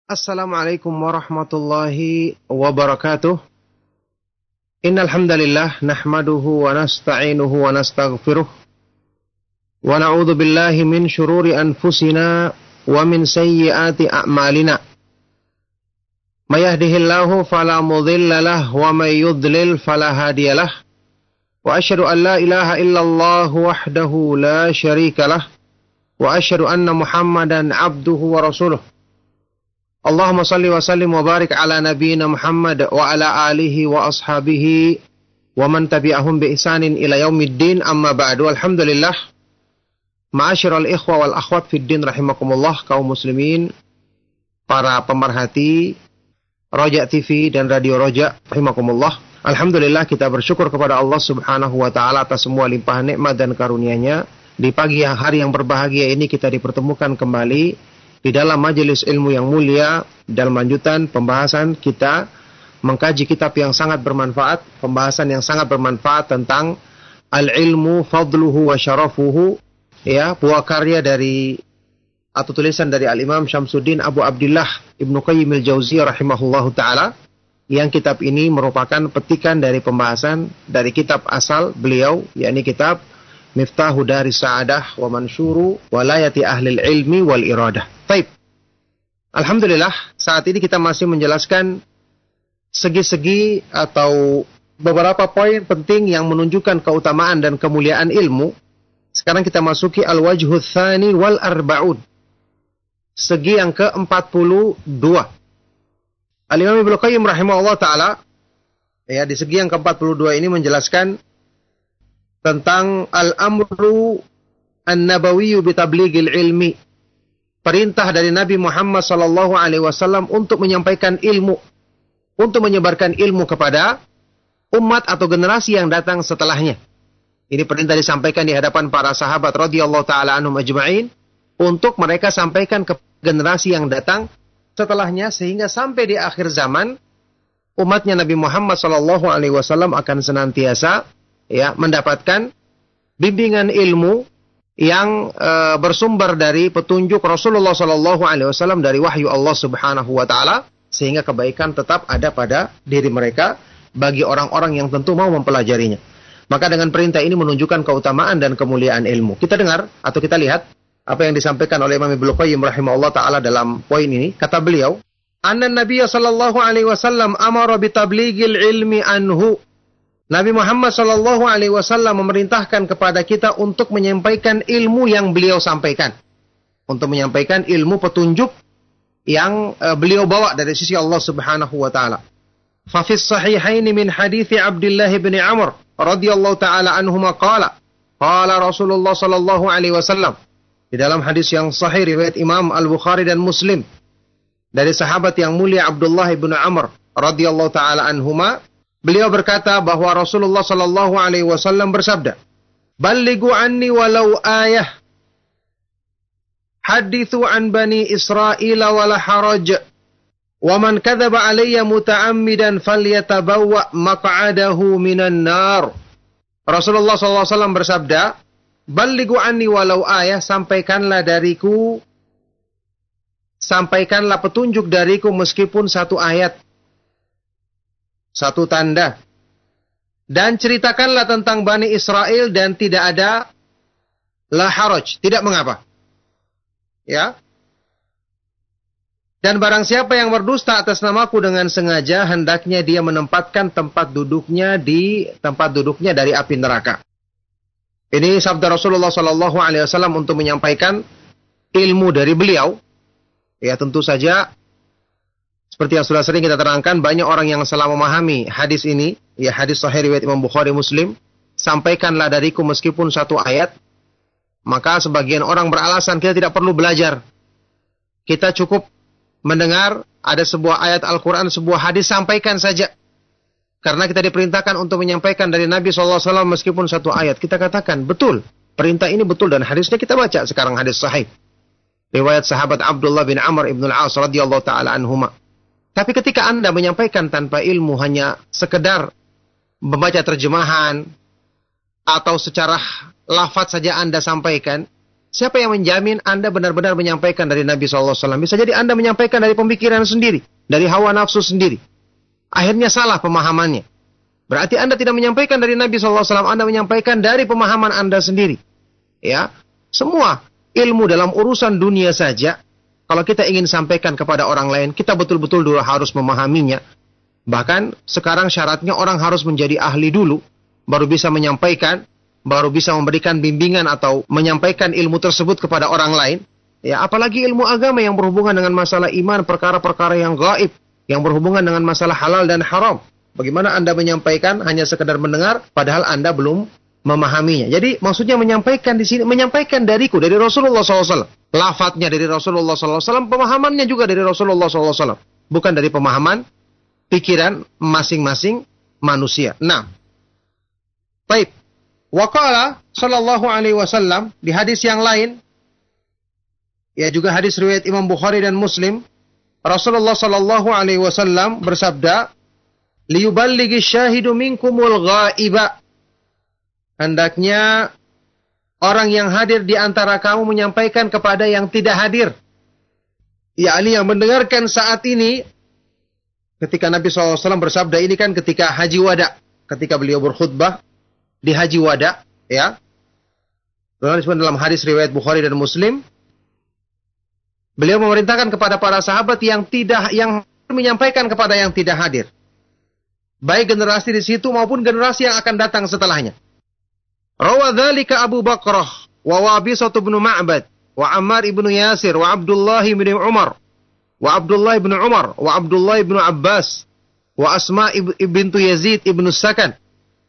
Assalamualaikum warahmatullahi wabarakatuh. Innal hamdalillah nahmaduhu wa nasta'inuhu wa nastaghfiruh wa na'udzu billahi min shururi anfusina wa min sayyiati a'malina. May yahdihillahu fala mudilla lahu wa may yudlil fala hadiyalah. Wa asyhadu an la ilaha illallah wahdahu la syarika lah wa asyhadu anna Muhammadan abduhu wa rasuluh. Allahumma salli wa sallim wa barik ala nabiyyina Muhammad wa ala alihi wa ashabihi wa man tabi'ahum bi ihsanin ila yaumiddin, amma ba'du. Alhamdulillah, ma'asyiral ikhwa wal akhwat fid din rahimakumullah, kaum muslimin, para pemerhati Roja TV dan Radio Roja rahimakumullah. Alhamdulillah, kita bersyukur kepada Allah Subhanahu wa taala atas semua limpahan nikmat dan karunia-Nya. Di pagi hari yang berbahagia ini kita dipertemukan kembali di dalam majelis ilmu yang mulia, dalam lanjutan pembahasan kita mengkaji kitab yang sangat bermanfaat, pembahasan yang sangat bermanfaat tentang al-ilmu fadluhu wa syarafuhu, ya, buah karya dari atau tulisan dari al-Imam Syamsuddin Abu Abdillah Ibnu Qayyim al-Jauziyah rahimahullahu taala, yang kitab ini merupakan petikan dari pembahasan dari kitab asal beliau, yakni kitab Miftahu Daris Sa'adah wa Mansyuru Walayati Ahlil Ilmi wal Iradah. Baik. Alhamdulillah, saat ini kita masih menjelaskan segi-segi atau beberapa poin penting yang menunjukkan keutamaan dan kemuliaan ilmu. Sekarang kita masuki al-wajhu tsani wal arba'un. Segi yang ke-42. Al-Imam Ibnu Qayyim rahimahullah taala, ya, di segi yang ke-42 ini menjelaskan tentang al-amru an-nabawiyyu bi tablighil ilmi. Perintah dari Nabi Muhammad sallallahu alaihi wasallam untuk menyampaikan ilmu, untuk menyebarkan ilmu kepada umat atau generasi yang datang setelahnya. Ini perintah disampaikan di hadapan para sahabat radhiyallahu taala anhum ajma'in untuk mereka sampaikan ke generasi yang datang setelahnya, sehingga sampai di akhir zaman umatnya Nabi Muhammad sallallahu alaihi wasallam akan senantiasa, ya, mendapatkan bimbingan ilmu yang bersumber dari petunjuk Rasulullah sallallahu alaihi wasallam, dari wahyu Allah Subhanahu wa taala, sehingga kebaikan tetap ada pada diri mereka bagi orang-orang yang tentu mau mempelajarinya. Maka dengan perintah ini menunjukkan keutamaan dan kemuliaan ilmu. Kita dengar atau kita lihat apa yang disampaikan oleh Imam Ibnu Qayyim rahimahullah taala dalam poin ini. Kata beliau, "Anna Nabiy sallallahu alaihi wasallam amara bi tablighil ilmi anhu." Nabi Muhammad sallallahu alaihi wasallam memerintahkan kepada kita untuk menyampaikan ilmu yang beliau sampaikan, untuk menyampaikan ilmu petunjuk yang beliau bawa dari sisi Allah Subhanahu wa taala. Fa fis sahihaini min hadithi Abdullah bin Amr radhiyallahu taala anhuma qala Rasulullah sallallahu alaihi wasallam, di dalam hadis yang sahih riwayat Imam Al-Bukhari dan Muslim dari sahabat yang mulia Abdullah bin Amr radhiyallahu taala anhuma, beliau berkata bahwa Rasulullah sallallahu alaihi wasallam bersabda, "Ballighu anni walau ayah. Hadithu an bani Israil wala haraj. Wa man kadzaba alayya muta'ammidan falyatabawwa maq'adahu minan nar." Rasulullah sallallahu alaihi wasallam bersabda, "Ballighu anni walau ayah, sampaikanlah dariku, sampaikanlah petunjuk dariku meskipun satu ayat, satu tanda. Dan ceritakanlah tentang Bani Israel dan tidak ada la haraj, tidak mengapa." Ya. "Dan barang siapa yang berdusta atas namaku dengan sengaja, hendaknya dia menempatkan tempat duduknya dari api neraka." Ini sabda Rasulullah sallallahu alaihi wasallam untuk menyampaikan ilmu dari beliau. Ya, tentu saja seperti yang sudah sering kita terangkan, banyak orang yang salah memahami hadis ini, ya, hadis sahih riwayat Imam Bukhari Muslim, "Sampaikanlah dariku meskipun satu ayat." Maka sebagian orang beralasan kita tidak perlu belajar. Kita cukup mendengar ada sebuah ayat Al-Quran, sebuah hadis, sampaikan saja. Karena kita diperintahkan untuk menyampaikan dari Nabi SAW meskipun satu ayat. Kita katakan, betul, perintah ini betul, dan hadisnya kita baca sekarang, hadis sahih. Riwayat sahabat Abdullah bin Amr ibn al-As radhiyallahu ta'ala anhuma. Tapi ketika Anda menyampaikan tanpa ilmu, hanya sekedar membaca terjemahan, atau secara lafaz saja Anda sampaikan, Siapa yang menjamin Anda benar-benar menyampaikan dari Nabi SAW? Bisa jadi Anda menyampaikan dari pemikiran sendiri, dari hawa nafsu sendiri. Akhirnya salah pemahamannya. Berarti Anda tidak menyampaikan dari Nabi SAW, Anda menyampaikan dari pemahaman Anda sendiri. Ya, semua ilmu dalam urusan dunia saja, kalau kita ingin sampaikan kepada orang lain, kita betul-betul dulu harus memahaminya. Bahkan sekarang syaratnya orang harus menjadi ahli dulu, baru bisa menyampaikan, baru bisa memberikan bimbingan atau menyampaikan ilmu tersebut kepada orang lain. Ya, apalagi ilmu agama yang berhubungan dengan masalah iman, perkara-perkara yang gaib, yang berhubungan dengan masalah halal dan haram. Bagaimana Anda menyampaikan hanya sekedar mendengar, padahal Anda belum memahaminya. Jadi maksudnya menyampaikan di sini, menyampaikan dariku, dari Rasulullah SAW. Lafadznya dari Rasulullah SAW, pemahamannya juga dari Rasulullah SAW. Bukan dari pemahaman pikiran masing-masing manusia. Nah, baik. Waqala sallallahu alaihi wasallam di hadis yang lain, ya juga hadis riwayat Imam Bukhari dan Muslim, Rasulullah sallallahu alaihi wasallam bersabda, liyuballighi syahidu minkumul ghaiba. Hendaknya orang yang hadir di antara kamu menyampaikan kepada yang tidak hadir. Yakni yang mendengarkan saat ini, ketika Nabi SAW bersabda ini kan ketika haji wada, ketika beliau berkhutbah di haji wada, ya. Dalam hadis riwayat Bukhari dan Muslim, beliau memerintahkan kepada para sahabat yang menyampaikan kepada yang tidak hadir. Baik generasi di situ maupun generasi yang akan datang setelahnya. Rawadzalika Abu Bakrah wa Wabisah bin Ma'bad wa Ammar ibn Yasir wa Abdullah ibn Umar wa Abdullah ibn Umar wa Abdullah ibn Abbas wa Asma bintu Yazid ibn Sakan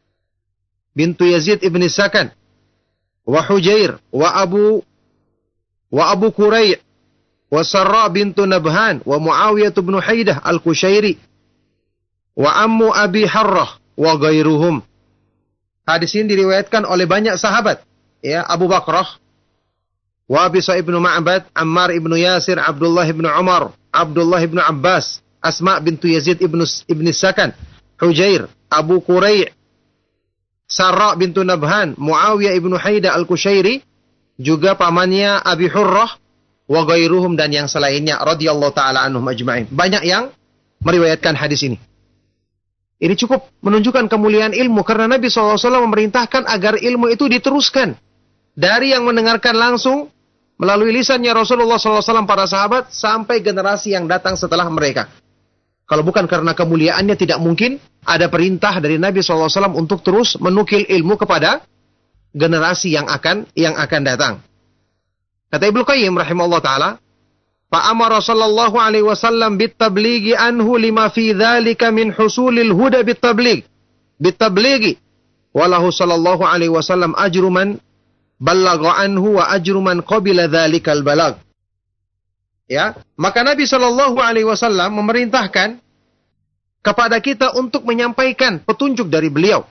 wa Hujair wa Abu Qurayy wa Sarra bintu Nabhan wa Muawiyah bin Haidah al-Kushairi wa Ammu Abi Harrah wa ghairuhum. Hadis ini diriwayatkan oleh banyak sahabat, ya, Abu Bakrah, Wabisah ibnu Ma'bad, Ammar ibnu Yasir, Abdullah ibnu Umar, Abdullah ibnu Abbas, Asma bintu Yazid ibnu Sakan, Hujair, Abu Qurayy, Sarra bintu Nabhan, Muawiyah ibnu Haidah al-Kushairi, juga pamannya Abi Hurrah, wa ghairuhum, dan yang selainnya, radhiyallahu ta'ala anhum ajma'in. Banyak yang meriwayatkan hadis ini. Ini cukup menunjukkan kemuliaan ilmu, karena Nabi SAW memerintahkan agar ilmu itu diteruskan dari yang mendengarkan langsung melalui lisannya Rasulullah SAW para sahabat sampai generasi yang datang setelah mereka. Kalau bukan karena kemuliaannya, tidak mungkin ada perintah dari Nabi SAW untuk terus menukil ilmu kepada generasi yang akan datang. Kata Ibnu Qayyim rahimahullah ta'ala, fa'amara sallallahu alaihi wasallam bit-tablighi anhu lima fi dzalika min husulil huda bit-tablighi walahu sallallahu alaihi wasallam ajru man ballagha anhu wa ajru man qabila dzalikal balag. Ya, maka Nabi sallallahu alaihi wasallam memerintahkan kepada kita untuk menyampaikan petunjuk dari beliau.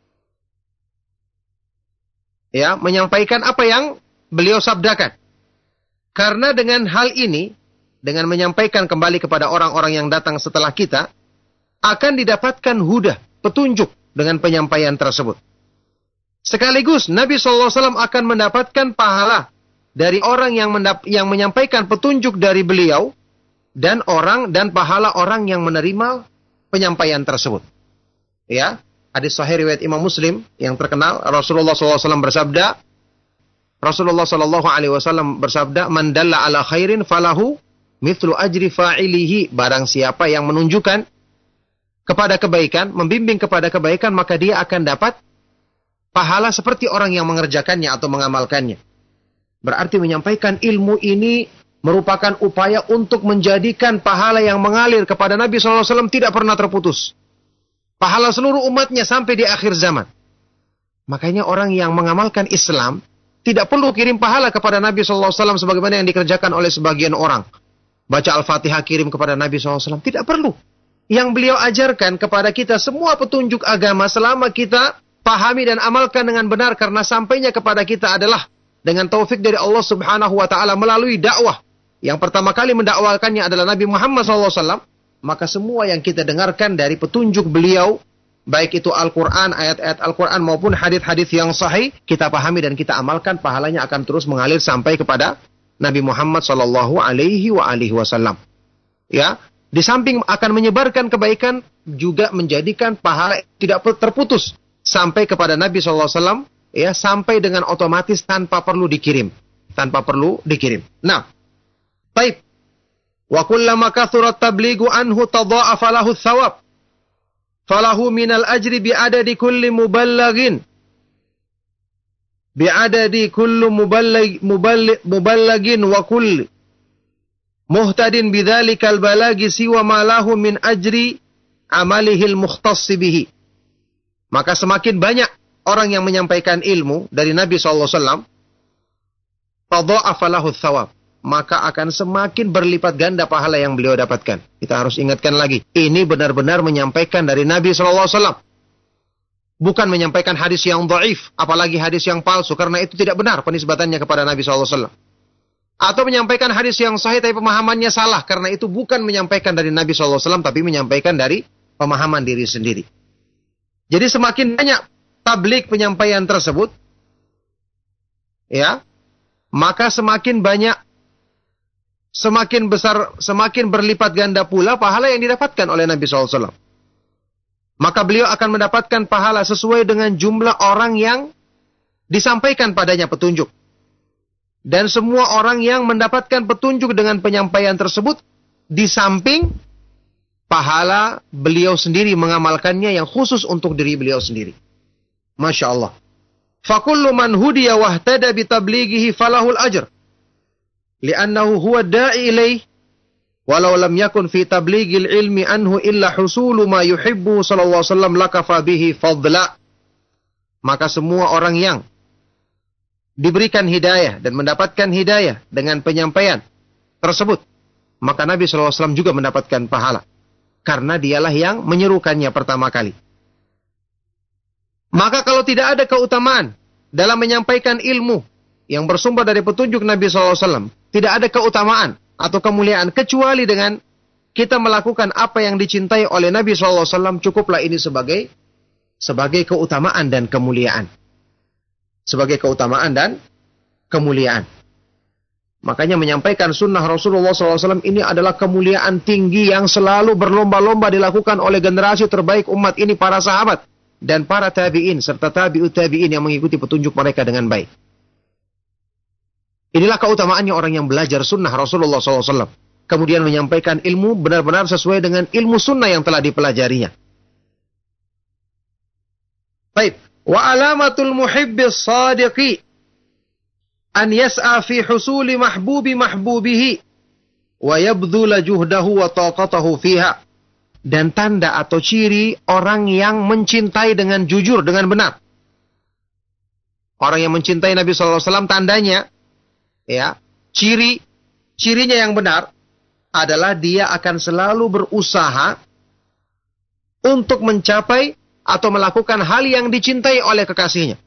Ya, menyampaikan apa yang beliau sabdakan. Karena dengan hal ini, dengan menyampaikan kembali kepada orang-orang yang datang setelah kita, akan didapatkan huda, petunjuk dengan penyampaian tersebut. Sekaligus Nabi SAW akan mendapatkan pahala dari orang yang menyampaikan petunjuk dari beliau, dan pahala orang yang menerima penyampaian tersebut. Ya, hadis sahih riwayat Imam Muslim yang terkenal, Rasulullah SAW bersabda, man dalla ala khairin falahu mithlu ajri fa'ilihi. Barang siapa yang menunjukkan kepada kebaikan, membimbing kepada kebaikan, maka dia akan dapat pahala seperti orang yang mengerjakannya atau mengamalkannya. Berarti menyampaikan ilmu ini merupakan upaya untuk menjadikan pahala yang mengalir kepada Nabi SAW tidak pernah terputus. Pahala seluruh umatnya sampai di akhir zaman. Makanya orang yang mengamalkan Islam tidak perlu kirim pahala kepada Nabi SAW sebagaimana yang dikerjakan oleh sebagian orang. Baca Al-Fatihah kirim kepada Nabi SAW. Tidak perlu. Yang beliau ajarkan kepada kita semua petunjuk agama selama kita pahami dan amalkan dengan benar, karena sampainya kepada kita adalah dengan taufik dari Allah Subhanahu wa ta'ala melalui dakwah. Yang pertama kali mendakwakannya adalah Nabi Muhammad SAW. Maka semua yang kita dengarkan dari petunjuk beliau baik itu Al-Quran, ayat-ayat Al-Quran maupun hadis-hadis yang sahih, kita pahami dan kita amalkan, pahalanya akan terus mengalir sampai kepada Nabi Muhammad sallallahu alaihi wasallam. Ya, di samping akan menyebarkan kebaikan, juga menjadikan pahala tidak terputus sampai kepada Nabi sallallahu alaihi wasallam, ya, sampai dengan otomatis tanpa perlu dikirim. Nah, baik. Wa kullama kathurat tablighu anhu tadha'afa lahu thawab. Falahu minal ajri bi'adadi kulli muballagin. Bi'adadi kulli muballagin wa kulli muhtadin bidzalikal balagi siwa ma lahu min ajri amalihil mukhtassi bihi. Maka semakin banyak orang yang menyampaikan ilmu dari Nabi SAW, tadha'afa lahu thawab, maka akan semakin berlipat ganda pahala yang beliau dapatkan. Kita harus ingatkan lagi, ini benar-benar menyampaikan dari Nabi SAW. Bukan menyampaikan hadis yang dhaif, apalagi hadis yang palsu, karena itu tidak benar penisbatannya kepada Nabi SAW. Atau menyampaikan hadis yang sahih tapi pemahamannya salah, karena itu bukan menyampaikan dari Nabi SAW, tapi menyampaikan dari pemahaman diri sendiri. Jadi semakin banyak tabligh penyampaian tersebut, ya, maka semakin banyak, semakin besar, semakin berlipat ganda pula pahala yang didapatkan oleh Nabi SAW. Maka beliau akan mendapatkan pahala sesuai dengan jumlah orang yang disampaikan padanya petunjuk. Dan semua orang yang mendapatkan petunjuk dengan penyampaian tersebut, di samping pahala beliau sendiri mengamalkannya yang khusus untuk diri beliau sendiri. Masya Allah. Fakullu man hudiya wahtada bitablighihi falahul ajr. Li'annahu huwa da'i ilaih. Walau lam yakun fi tablighil ilmi anhu illa husulu ma yuhibbu sallallahu alaihi wasallam lakafa bihi fadla. Maka semua orang yang diberikan hidayah dan mendapatkan hidayah dengan penyampaian tersebut, maka Nabi sallallahu alaihi wasallam juga mendapatkan pahala. Karena dialah yang menyerukannya pertama kali. Maka kalau tidak ada keutamaan dalam menyampaikan ilmu yang bersumber dari petunjuk Nabi sallallahu alaihi wasallam, tidak ada keutamaan atau kemuliaan kecuali dengan kita melakukan apa yang dicintai oleh Nabi SAW, cukuplah ini sebagai keutamaan dan kemuliaan. Sebagai keutamaan dan kemuliaan. Makanya menyampaikan sunnah Rasulullah SAW ini adalah kemuliaan tinggi yang selalu berlomba-lomba dilakukan oleh generasi terbaik umat ini, para sahabat dan para tabi'in serta tabi'ut tabi'in yang mengikuti petunjuk mereka dengan baik. Inilah keutamaannya orang yang belajar sunnah Rasulullah SAW. Kemudian menyampaikan ilmu benar-benar sesuai dengan ilmu sunnah yang telah dipelajarinya. Baik. Wa alamatul muhibbis sadiqi an yas'a fi husuli mahbubihi wa yabdhula juhdahu wa taqatahu fiha. Dan tanda atau ciri orang yang mencintai dengan jujur, dengan benar. Orang yang mencintai Nabi SAW tandanya, ya, cirinya yang benar adalah dia akan selalu berusaha untuk mencapai atau melakukan hal yang dicintai oleh kekasihnya.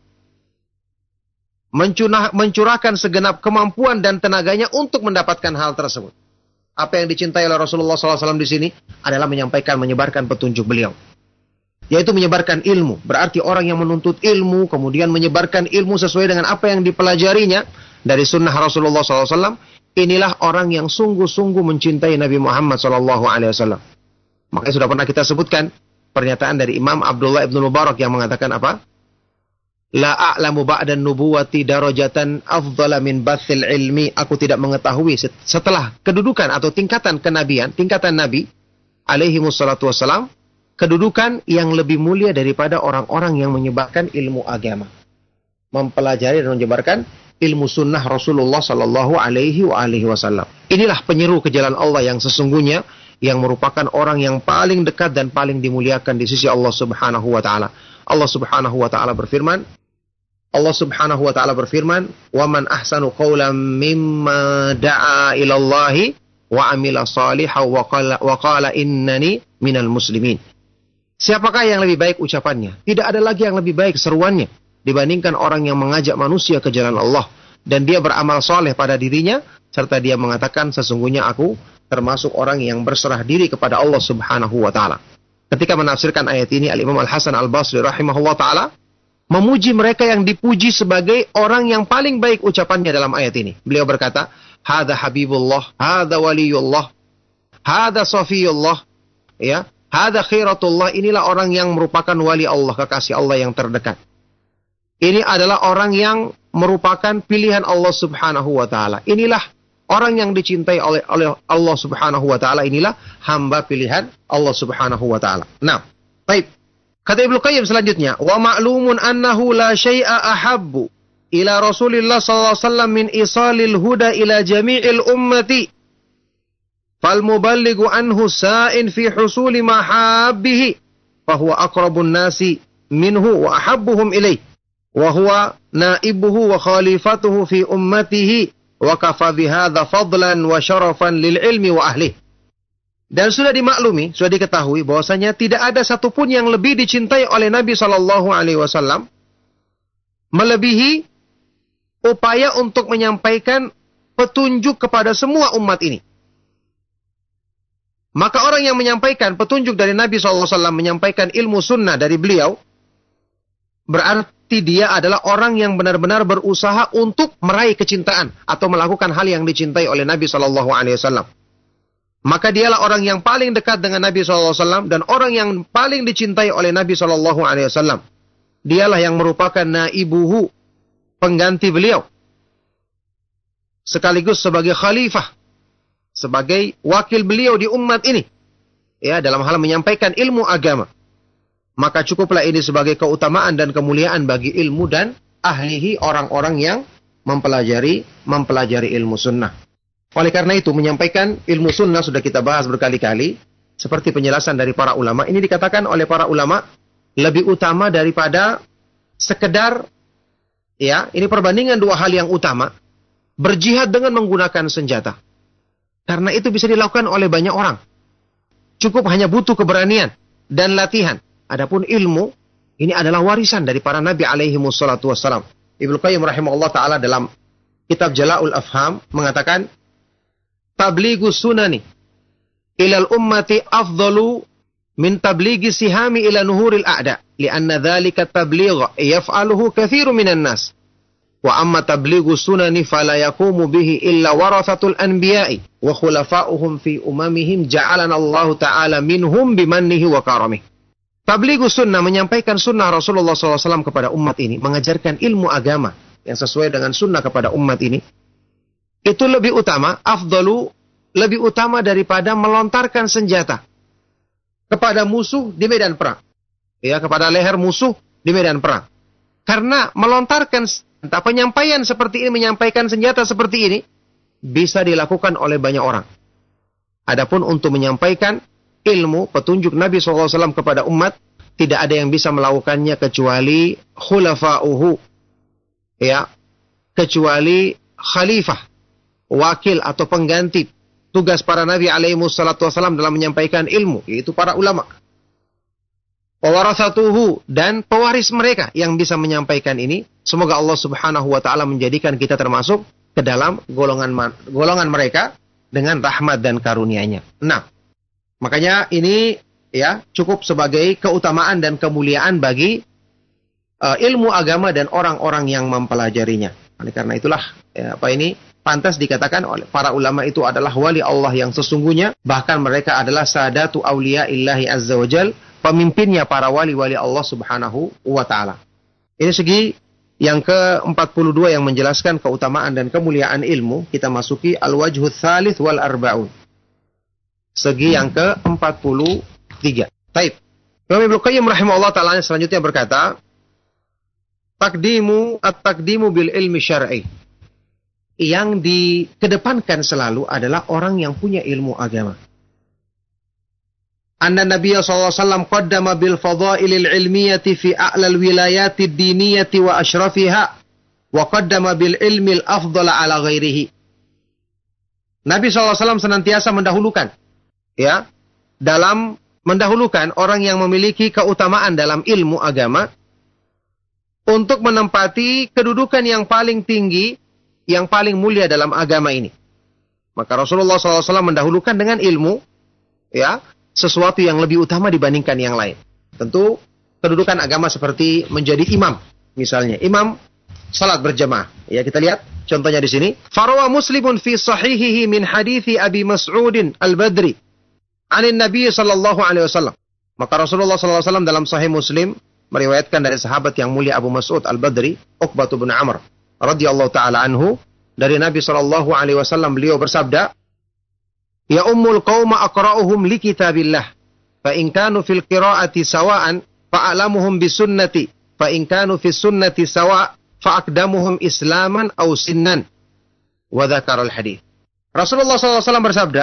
Mencurahkan segenap kemampuan dan tenaganya untuk mendapatkan hal tersebut. Apa yang dicintai oleh Rasulullah SAW di sini adalah menyebarkan petunjuk beliau. Yaitu menyebarkan ilmu. Berarti orang yang menuntut ilmu, kemudian menyebarkan ilmu sesuai dengan apa yang dipelajarinya dari sunnah Rasulullah SAW, inilah orang yang sungguh-sungguh mencintai Nabi Muhammad SAW. Makanya sudah pernah kita sebutkan pernyataan dari Imam Abdullah ibn Mubarak yang mengatakan apa? La a'lamu ba'dan nubuwati darajatan afdala min bathil ilmi. Aku tidak mengetahui setelah kedudukan atau tingkatan kenabian, tingkatan Nabi alaihi wassalatu wassalam, kedudukan yang lebih mulia daripada orang-orang yang menyebarkan ilmu agama. Mempelajari dan menyebarkan ilmu sunnah Rasulullah sallallahu alaihi wasallam. Inilah penyeru ke jalan Allah yang sesungguhnya, yang merupakan orang yang paling dekat dan paling dimuliakan di sisi Allah Subhanahu wa taala. Allah Subhanahu wa taala berfirman, "Wa man ahsanu qawlan mimma da'a ila Allahi wa amila salihan wa qala innani minal muslimin." Siapakah yang lebih baik ucapannya? Tidak ada lagi yang lebih baik seruannya dibandingkan orang yang mengajak manusia ke jalan Allah dan dia beramal soleh pada dirinya serta dia mengatakan sesungguhnya aku termasuk orang yang berserah diri kepada Allah Subhanahu wa taala. ketika menafsirkan ayat ini, Al-Imam Al-Hasan Al-Basri rahimahullah ta'ala memuji mereka yang dipuji sebagai orang yang paling baik ucapannya dalam ayat ini. Beliau berkata, "Hadza Habibullah, hadza waliyullah, hadza safiyullah." Ya, hadza khiratullah, inilah orang yang merupakan wali Allah, kekasih Allah yang terdekat. Ini adalah orang yang merupakan pilihan Allah Subhanahu wa taala. Inilah orang yang dicintai oleh Allah Subhanahu wa taala, inilah hamba pilihan Allah Subhanahu wa taala. Nah, baik. Kata Ibnu Qayyim selanjutnya, "Wa ma'lumun annahu la syai'a ahabbu ila Rasulillah sallallahu alaihi wasallam min isalil huda ila jami'il ummati. Fal muballighu anhu sa'in fi husuli mahabbihi, fa huwa aqrabun nasi minhu wa ahabbuhum ilayhi. Wa huwa naibuhu wa khalifatuhu fi ummatihi wa kafa bihadza fadlan wa syarafan lil ilmi wa ahlihi." Dan sudah dimaklumi, sudah diketahui bahwasanya tidak ada satupun yang lebih dicintai oleh Nabi Shallallahu Alaihi Wasallam melebihi upaya untuk menyampaikan petunjuk kepada semua umat ini. Maka orang yang menyampaikan petunjuk dari Nabi Shallallahu Alaihi Wasallam, menyampaikan ilmu sunnah dari beliau, berarti dia adalah orang yang benar-benar berusaha untuk meraih kecintaan atau melakukan hal yang dicintai oleh Nabi Shallallahu Alaihi Wasallam. Maka dialah orang yang paling dekat dengan Nabi SAW dan orang yang paling dicintai oleh Nabi SAW. Dialah yang merupakan naibuhu, pengganti beliau. Sekaligus sebagai khalifah, sebagai wakil beliau di umat ini. Ya, dalam hal menyampaikan ilmu agama. Maka cukuplah ini sebagai keutamaan dan kemuliaan bagi ilmu dan ahlihi, orang-orang yang mempelajari ilmu sunnah. Oleh karena itu, menyampaikan ilmu sunnah sudah kita bahas berkali-kali. Seperti penjelasan dari para ulama. Ini dikatakan oleh para ulama lebih utama daripada sekedar, ya, ini perbandingan dua hal yang utama. Berjihad dengan menggunakan senjata. Karena itu bisa dilakukan oleh banyak orang. Cukup hanya butuh keberanian dan latihan. Adapun ilmu, ini adalah warisan dari para nabi alaihi wassalatu wassalam. Ibnu Qayyim rahimahullah ta'ala dalam kitab Jala'ul Afham mengatakan, "Tablighu sunani ilal ummati afdalu min tablighi sihami ila nuhuril a'da, lianna dhalika tabligha yaf'aluhu katsirun minan nas. Wa amma tablighu sunani fala yaqumu bihi illa warathatul anbiya'i wa khulafa'uhum fi umamihim ja'alana Allah ta'ala minhum bimannihi wa karamihi." Tablighu sunnah, menyampaikan sunnah Rasulullah SAW kepada umat ini, mengajarkan ilmu agama yang sesuai dengan sunnah kepada umat ini, itu lebih utama, afdalu, lebih utama daripada melontarkan senjata kepada musuh di medan perang. Ya, kepada leher musuh di medan perang. Karena melontarkan senjata, penyampaian seperti ini, menyampaikan senjata seperti ini, bisa dilakukan oleh banyak orang. Adapun untuk menyampaikan ilmu, petunjuk Nabi SAW kepada umat, tidak ada yang bisa melakukannya kecuali khulafa'uhu. Ya, kecuali khalifah, wakil atau pengganti tugas para nabi alaihi wassalatu wassalam dalam menyampaikan ilmu, yaitu para ulama. Wawarathatuhu, dan pewaris mereka yang bisa menyampaikan ini. Semoga Allah Subhanahu wa taala menjadikan kita termasuk ke dalam golongan mereka dengan rahmat dan karunia-Nya. Nah, makanya ini ya cukup sebagai keutamaan dan kemuliaan bagi ilmu agama dan orang-orang yang mempelajarinya. Oleh karena itulah pantas dikatakan oleh para ulama itu adalah wali Allah yang sesungguhnya, bahkan mereka adalah sadatu auliya illahi azza wajal, pemimpinnya para wali-wali Allah Subhanahu wa taala. Ini segi yang ke-42 yang menjelaskan keutamaan dan kemuliaan ilmu. Kita masuki al-wajhul tsalits wal arba'un. Segi yang ke-43. Baik. Imam Ibnu Qayyim rahimahullah taala selanjutnya berkata, at-taqdimu bil ilmi syar'i. Yang dikedepankan selalu adalah orang yang punya ilmu agama. Anna Nabiya sallallahu alaihi wasallam qaddama bil fadailil ilmiyati fi a'lal wilayati diniyati wa ashrafiha wa qaddama bil ilmil afdala ala ghairihi. Nabi sallallahu alaihi wasallam senantiasa mendahulukan, ya, dalam mendahulukan orang yang memiliki keutamaan dalam ilmu agama untuk menempati kedudukan yang paling tinggi, yang paling mulia dalam agama ini. Maka Rasulullah SAW mendahulukan dengan ilmu, ya, sesuatu yang lebih utama dibandingkan yang lain. Tentu kedudukan agama seperti menjadi imam. Misalnya, imam salat berjamaah. Ya, kita lihat contohnya di sini. Farawa Muslimun fi sahihihi min hadithi Abi Mas'udin Al-Badri anin Nabi sallallahu alaihi wasallam. Maka Rasulullah sallallahu alaihi wasallam dalam Sahih Muslim meriwayatkan dari sahabat yang mulia Abu Mas'ud Al-Badri, Uqbah bin Amr radhiyallahu taala anhu, dari Nabi sallallahu alaihi wasallam, beliau bersabda, "Ya ummul qauma aqra'uhum li kitabillah, fa in kanu fil qira'ati sawa'an fa a'lamuhum bis sunnati, fa in kanu fis sunnati sawa' fa aqdamuhum islaman aw sinnan." Wa dzakara al-hadits. Rasulullah sallallahu alaihi wasallam bersabda,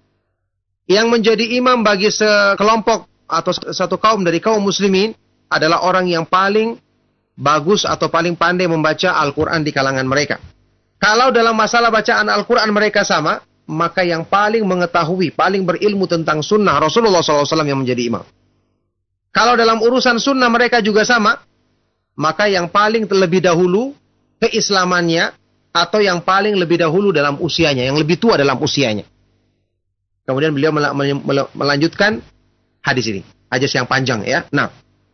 yang menjadi imam bagi sekelompok atau satu kaum dari kaum muslimin adalah orang yang paling bagus atau paling pandai membaca Al-Quran di kalangan mereka. Kalau dalam masalah bacaan Al-Quran mereka sama, maka yang paling mengetahui, paling berilmu tentang sunnah Rasulullah SAW yang menjadi imam. Kalau dalam urusan sunnah mereka juga sama, maka yang paling terlebih dahulu keislamannya, atau yang paling lebih dahulu dalam usianya, yang lebih tua dalam usianya. Kemudian beliau melanjutkan hadis ini. Hadis yang panjang ya. Nah,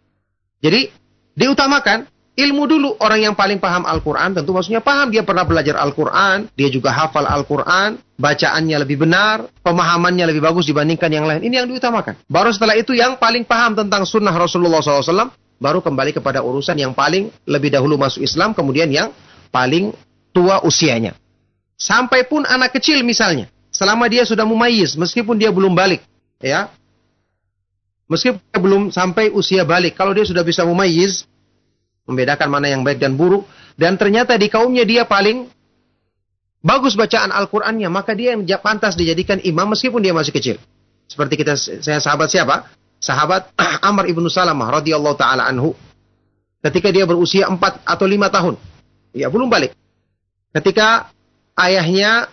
jadi diutamakan ilmu dulu. Orang yang paling paham Al-Quran tentu maksudnya paham. Dia pernah belajar Al-Quran. Dia juga hafal Al-Quran. Bacaannya lebih benar. Pemahamannya lebih bagus dibandingkan yang lain. Ini yang diutamakan. Baru setelah itu yang paling paham tentang sunnah Rasulullah SAW. Baru kembali kepada urusan yang paling lebih dahulu masuk Islam. Kemudian yang paling tua usianya. Sampai pun anak kecil misalnya. Selama dia sudah mumayyiz. Meskipun dia belum balik. Ya. Meskipun dia belum sampai usia balik, kalau dia sudah bisa mumayyiz, membedakan mana yang baik dan buruk, dan ternyata di kaumnya dia paling bagus bacaan Al-Qur'annya, maka dia yang pantas dijadikan imam meskipun dia masih kecil. Seperti saya sahabat siapa? Sahabat Amr ibn Salamah radhiyallahu taala anhu. Ketika dia berusia 4 atau 5 tahun, ya belum balik. Ketika ayahnya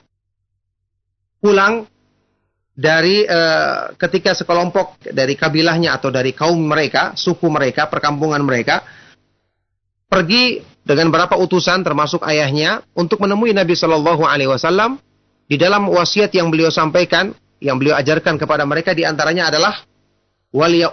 pulang dari ketika sekelompok dari kabilahnya atau dari kaum mereka, suku mereka, perkampungan mereka, pergi dengan beberapa utusan termasuk ayahnya untuk menemui Nabi Shallallahu Alaihi Wasallam. Di dalam wasiat yang beliau sampaikan, yang beliau ajarkan kepada mereka diantaranya adalah waliya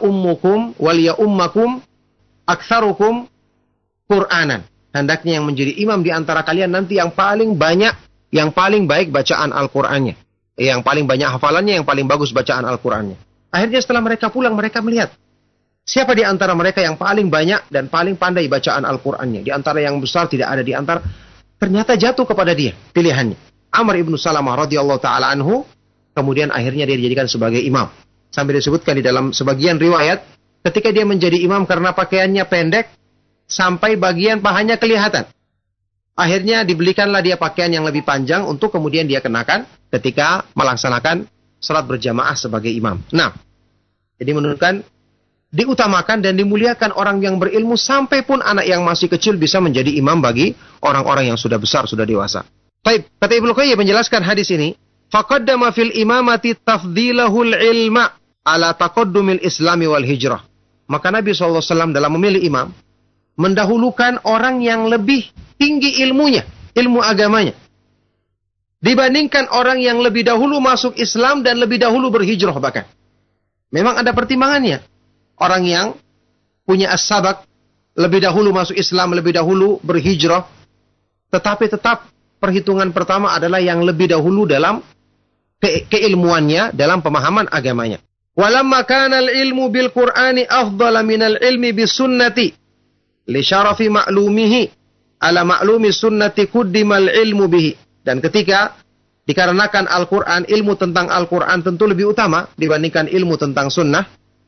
ummakum aktsarukum Qur'anan. Hendaknya yang menjadi imam di antara kalian nanti yang paling banyak, yang paling baik bacaan Al-Qur'annya. Yang paling banyak hafalannya, yang paling bagus bacaan Al-Qurannya. Akhirnya setelah mereka pulang, mereka melihat siapa di antara mereka yang paling banyak dan paling pandai bacaan Al-Qurannya. Di antara yang besar tidak ada di antara. Ternyata jatuh kepada dia pilihannya. Amr ibn Salamah radhiyallahu taala anhu. Kemudian akhirnya dia dijadikan sebagai imam. Sampai disebutkan di dalam sebagian riwayat, ketika dia menjadi imam karena pakaiannya pendek, sampai bagian pahanya kelihatan. Akhirnya dibelikanlah dia pakaian yang lebih panjang untuk kemudian dia kenakan ketika melaksanakan salat berjamaah sebagai imam. Nah, jadi menunjukkan diutamakan dan dimuliakan orang yang berilmu sampai pun anak yang masih kecil bisa menjadi imam bagi orang-orang yang sudah besar, sudah dewasa. Baik, kata Ibnu Qayyim menjelaskan hadis ini, faqaddama fil imamati tafdilahul ilma ala taqaddumil islami wal hijrah. Maka Nabi SAW dalam memilih imam mendahulukan orang yang lebih tinggi ilmunya, ilmu agamanya, dibandingkan orang yang lebih dahulu masuk Islam dan lebih dahulu berhijrah bahkan. Memang ada pertimbangannya. Orang yang punya as-sabaq, lebih dahulu masuk Islam, lebih dahulu berhijrah, tetapi tetap perhitungan pertama adalah yang lebih dahulu dalam keilmuannya, dalam pemahaman agamanya. Walamma kana al-ilmu bil Qur'ani afdala minal ilmi bis sunnati li syarafi ma'lumihi ala ma'lumi sunnati quddimal ilmu bihi. Dan ketika dikarenakan Al-Quran, ilmu tentang Al-Quran tentu lebih utama dibandingkan ilmu tentang sunnah.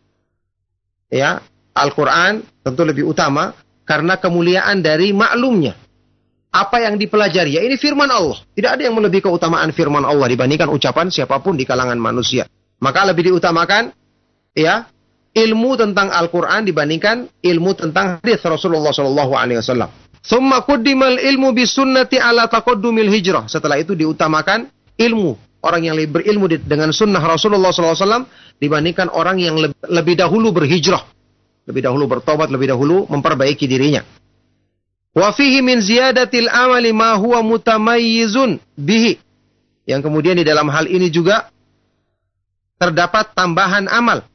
Ya, Al-Quran tentu lebih utama karena kemuliaan dari maklumnya. Apa yang dipelajari, ya ini firman Allah. Tidak ada yang melebihi keutamaan firman Allah dibandingkan ucapan siapapun di kalangan manusia. Maka lebih diutamakan ya ilmu tentang Al-Quran dibandingkan ilmu tentang hadis Rasulullah SAW. Summa quddimal ilmu bis sunnati ala taqaddumil hijrah. Setelah itu diutamakan ilmu. Orang yang berilmu dengan sunnah Rasulullah SAW dibandingkan orang yang lebih dahulu berhijrah. Lebih dahulu bertobat, lebih dahulu memperbaiki dirinya. Wa fihi min ziyadatil amali ma huwa mutamayyizun bihi. Yang kemudian di dalam hal ini juga terdapat tambahan amal,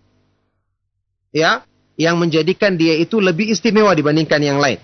ya, yang menjadikan dia itu lebih istimewa dibandingkan yang lain.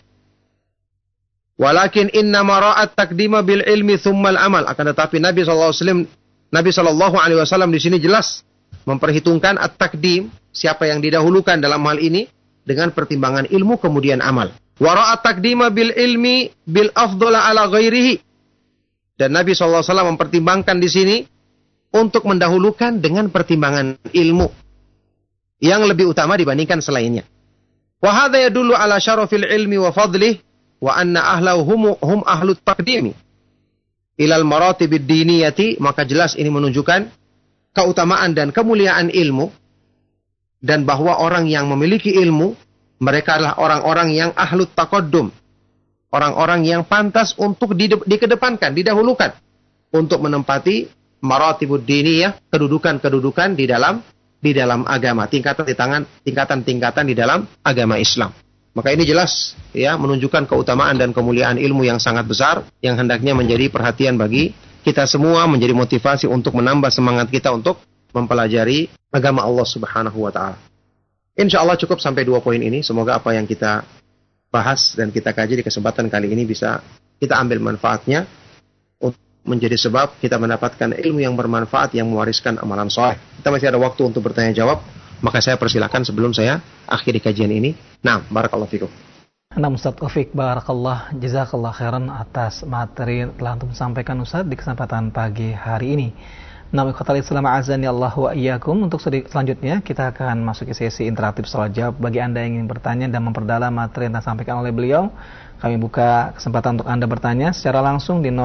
Walakin inna mara'at taqdima bil ilmi thummal amal. Akan tetapi Nabi sallallahu alaihi wasallam di sini jelas memperhitungkan at-taqdim, siapa yang didahulukan dalam hal ini, dengan pertimbangan ilmu kemudian amal. Wara'at taqdima bil ilmi bil afdhala ala ghairihi. Dan Nabi sallallahu alaihi wasallam mempertimbangkan di sini untuk mendahulukan dengan pertimbangan ilmu yang lebih utama dibandingkan selainnya. Wa hadza yadullu ala syarafil ilmi wa fadlihi wa anna ahlahu hum ahlut taqdimi ilal maratibid diniyati. Maka jelas ini menunjukkan keutamaan dan kemuliaan ilmu, dan bahwa orang yang memiliki ilmu mereka adalah orang-orang yang ahlut taqaddum, orang-orang yang pantas untuk dikedepankan, didahulukan untuk menempati maratibud diniyah, kedudukan-kedudukan di dalam agama, tingkatan-tingkatan di dalam agama Islam. Maka ini jelas ya menunjukkan keutamaan dan kemuliaan ilmu yang sangat besar, yang hendaknya menjadi perhatian bagi kita semua, menjadi motivasi untuk menambah semangat kita untuk mempelajari agama Allah Subhanahu wa taala. Insyaallah cukup sampai 2 poin ini. Semoga apa yang kita bahas dan kita kaji di kesempatan kali ini bisa kita ambil manfaatnya untuk menjadi sebab kita mendapatkan ilmu yang bermanfaat yang mewariskan amalan soleh. Kita masih ada waktu untuk bertanya jawab. Maka saya persilakan sebelum saya akhiri kajian ini. Nah, barakallahu fikum. Nah, Ustaz Taufik, barakallah, jazakallah khairan atas materi yang telah Antum sampaikan Ustaz di kesempatan pagi hari ini. Nah, ikhwatal Islam azani Allah wa iyyakum. Untuk selanjutnya kita akan masuk ke sesi interaktif soal jawab. Bagi Anda yang ingin bertanya dan memperdalam materi yang disampaikan oleh beliau, kami buka kesempatan untuk Anda bertanya secara langsung di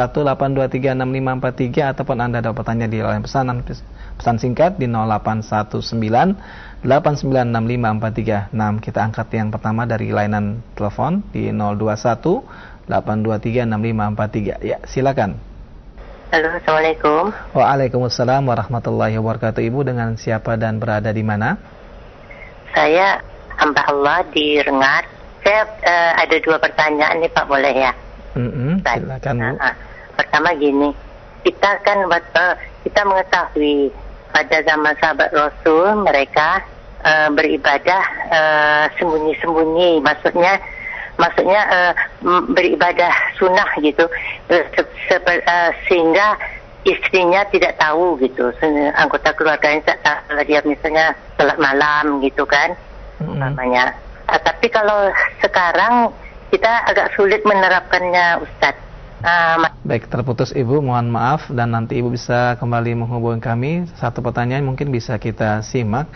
0218236543 ataupun Anda dapat bertanya di line pesan singkat di 0819896543. Nah, kita angkat yang pertama dari layanan telepon di 0218236543. Ya, silakan. Halo, Assalamualaikum. Waalaikumsalam warahmatullahi wabarakatuh. Ibu dengan siapa dan berada di mana? Saya hamba Allah di Rengat. Saya ada 2 pertanyaan nih Pak, boleh ya? Silakan Bu. Pertama gini, kita kan kita mengetahui pada zaman sahabat Rasul mereka beribadah sembunyi-sembunyi, maksudnya beribadah sunnah gitu, sehingga istrinya tidak tahu gitu, anggota keluarganya tidak tahu kalau dia misalnya salat malam gitu kan, namanya. Tapi kalau sekarang kita agak sulit menerapkannya, Ustadz. Baik, terputus Ibu, mohon maaf, dan nanti Ibu bisa kembali menghubungi kami. Satu pertanyaan mungkin bisa kita simak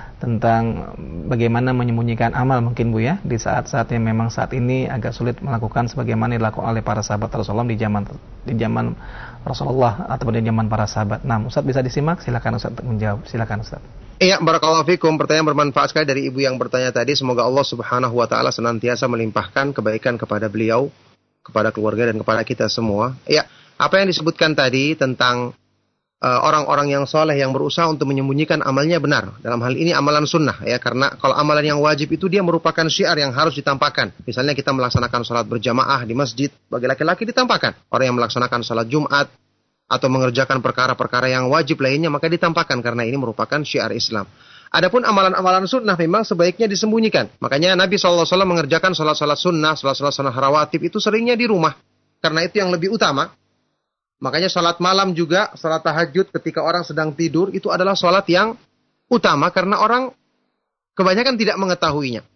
tentang bagaimana menyembunyikan amal mungkin Bu ya, di saat-saat yang memang saat ini agak sulit melakukan sebagaimana dilakukan oleh para sahabat Rasulullah di zaman Rasulullah ataupun di zaman para sahabat. Nah, Ustaz bisa disimak, silakan Ustaz untuk menjawab. Silakan Ustaz. Iya, barakallahu fikum. Pertanyaan bermanfaat sekali dari ibu yang bertanya tadi. Semoga Allah Subhanahu wa taala senantiasa melimpahkan kebaikan kepada beliau, kepada keluarga dan kepada kita semua. Ya, apa yang disebutkan tadi tentang orang-orang yang soleh yang berusaha untuk menyembunyikan amalnya benar. Dalam hal ini amalan sunnah ya, karena kalau amalan yang wajib itu dia merupakan syiar yang harus ditampakkan. Misalnya kita melaksanakan salat berjamaah di masjid, bagi laki-laki ditampakkan. Orang yang melaksanakan salat Jumat atau mengerjakan perkara-perkara yang wajib lainnya maka ditampakkan karena ini merupakan syiar Islam. Adapun amalan-amalan sunnah memang sebaiknya disembunyikan. Makanya Nabi SAW mengerjakan salat-salat sunnah, salat-salat sunnah rawatib itu seringnya di rumah. Karena itu yang lebih utama. Makanya salat malam juga, salat tahajud ketika orang sedang tidur itu adalah salat yang utama karena orang kebanyakan tidak mengetahuinya.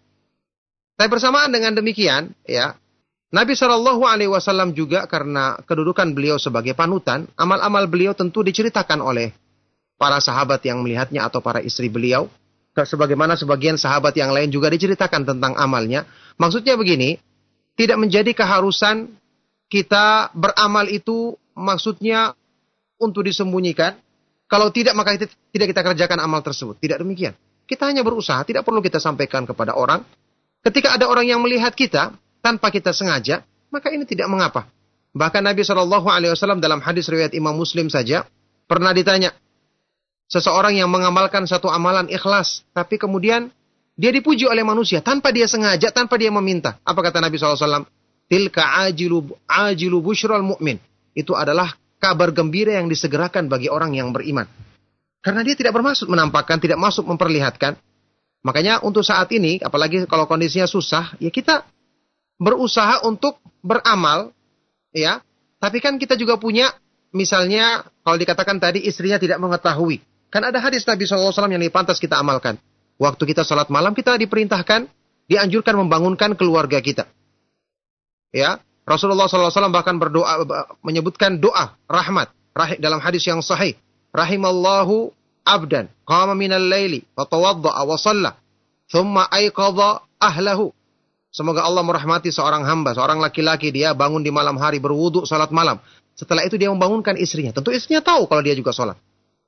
Tapi bersamaan dengan demikian, ya, Nabi SAW juga karena kedudukan beliau sebagai panutan, amal-amal beliau tentu diceritakan oleh para sahabat yang melihatnya atau para istri beliau. Sebagaimana sebagian sahabat yang lain juga diceritakan tentang amalnya. Maksudnya begini, tidak menjadi keharusan kita beramal itu maksudnya untuk disembunyikan. Kalau tidak maka tidak kita kerjakan amal tersebut. Tidak demikian. Kita hanya berusaha, tidak perlu kita sampaikan kepada orang. Ketika ada orang yang melihat kita tanpa kita sengaja, maka ini tidak mengapa. Bahkan Nabi SAW dalam hadis riwayat Imam Muslim saja pernah ditanya, seseorang yang mengamalkan satu amalan ikhlas, tapi kemudian dia dipuji oleh manusia tanpa dia sengaja, tanpa dia meminta. Apa kata Nabi SAW? Tilka ajilu busyral mu'min. Itu adalah kabar gembira yang disegerakan bagi orang yang beriman. Karena dia tidak bermaksud menampakkan, tidak masuk memperlihatkan. Makanya untuk saat ini, apalagi kalau kondisinya susah, ya kita berusaha untuk beramal, ya. Tapi kan kita juga punya, misalnya kalau dikatakan tadi istrinya tidak mengetahui. Kan ada hadis Nabi SAW yang pantas kita amalkan. Waktu kita sholat malam, kita diperintahkan, dianjurkan membangunkan keluarga kita. Ya, Rasulullah SAW bahkan berdoa, menyebutkan doa rahmat dalam hadis yang sahih. Rahimallahu abdan qama minal laili wa tawadda'a wa shalla thumma ayqadha ahlahu. Semoga Allah merahmati seorang hamba, seorang laki-laki, dia bangun di malam hari berwudu salat malam. Setelah itu dia membangunkan istrinya. Tentu istrinya tahu kalau dia juga salat.